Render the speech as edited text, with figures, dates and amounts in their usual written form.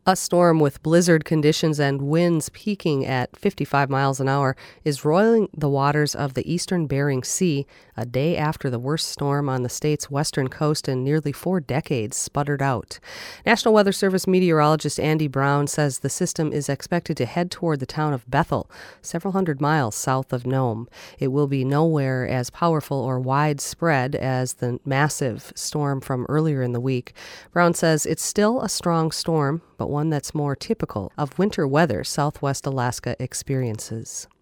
A storm with blizzard conditions and winds peaking at 55 miles an hour is roiling the waters of the eastern Bering Sea a day after the worst storm on the state's western coast in nearly 4 decades sputtered out. National Weather Service meteorologist Andy Brown says the system is expected to head toward the town of Bethel, several hundred miles south of Nome. It will be nowhere as powerful or widespread as the massive storm from earlier in the week. Brown says it's still a strong storm, but one that's more typical of winter weather Southwest Alaska experiences.